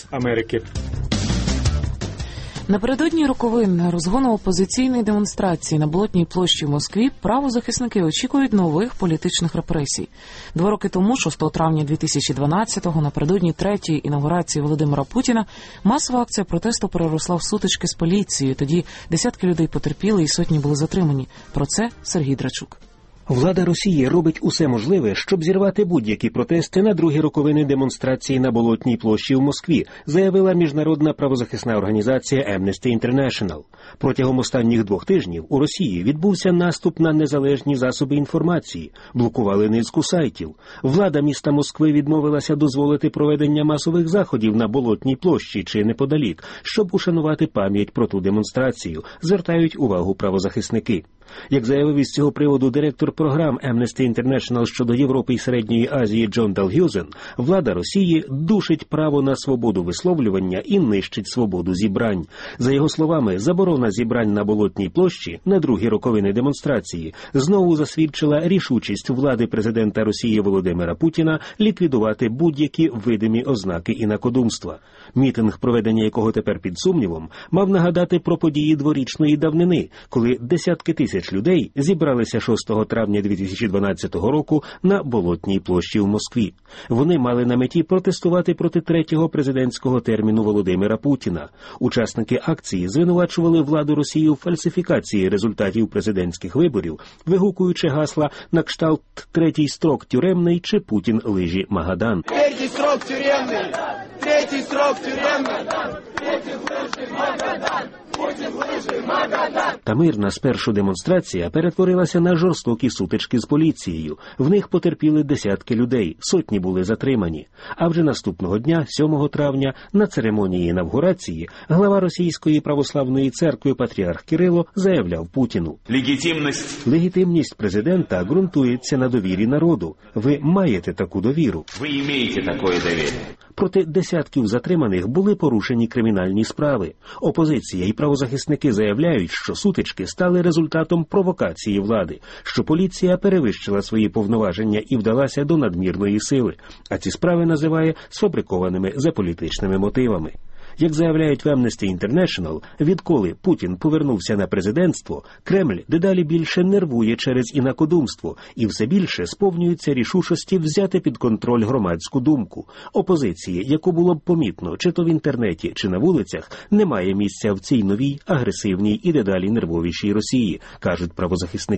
Америки. Напередодні роковин розгону опозиційної демонстрації на Болотній площі в Москві правозахисники очікують нових політичних репресій. 2 роки тому, 6 травня 2012-го, напередодні третьої інаугурації Володимира Путіна, масова акція протесту переросла в сутички з поліцією. Тоді десятки людей потерпіли і сотні були затримані. Про це Сергій Драчук. Влада Росії робить усе можливе, щоб зірвати будь-які протести на другі роковини демонстрації на Болотній площі в Москві, заявила міжнародна правозахисна організація Amnesty International. Протягом останніх 2 тижнів у Росії відбувся наступ на незалежні засоби інформації, блокували низку сайтів. Влада міста Москви відмовилася дозволити проведення масових заходів на Болотній площі чи неподалік, щоб ушанувати пам'ять про ту демонстрацію, звертають увагу правозахисники. Як заявив із цього приводу директор програм Amnesty International щодо Європи і Середньої Азії Джон Далгюзен, влада Росії душить право на свободу висловлювання і нищить свободу зібрань. За його словами, заборона зібрань на Болотній площі на другі роковини демонстрації знову засвідчила рішучість влади президента Росії Володимира Путіна ліквідувати будь-які видимі ознаки інакодумства. Мітинг, проведення якого тепер під сумнівом, мав нагадати про події дворічної давнини, коли десятки тисяч людей зібралися 6 травня 2012 року на Болотній площі в Москві. Вони мали на меті протестувати проти 3-го президентського терміну Володимира Путіна. Учасники акції звинувачували владу Росії у фальсифікації результатів президентських виборів, вигукуючи гасла на кшталт «Третій строк тюремний» чи «Путін лижі Магадан». Третій строк тюремний! Третій строк тюремний! Путін лижі Магадан! Та мирна спершу демонстрація перетворилася на жорстокі сутички з поліцією. В них потерпіли десятки людей, сотні були затримані. А вже наступного дня, 7 травня, на церемонії інавгурації, глава Російської православної церкви патріарх Кирило заявляв Путіну: Легітимність президента ґрунтується на довірі народу. Ви маєте таку довіру. Ви маєте таке довір'я. Проти десятків затриманих були порушені кримінальні справи. Опозиція і правозахисники заявляють, що сутички стали результатом провокації влади, що поліція перевищила свої повноваження і вдалася до надмірної сили, а ці справи називає сфабрикованими за політичними мотивами. Як заявляють в Amnesty International, відколи Путін повернувся на президентство, Кремль дедалі більше нервує через інакодумство і все більше сповнюється рішучості взяти під контроль громадську думку. Опозиції, яку було б помітно чи то в інтернеті, чи на вулицях, немає місця в цій новій, агресивній і дедалі нервовішій Росії, кажуть правозахисники.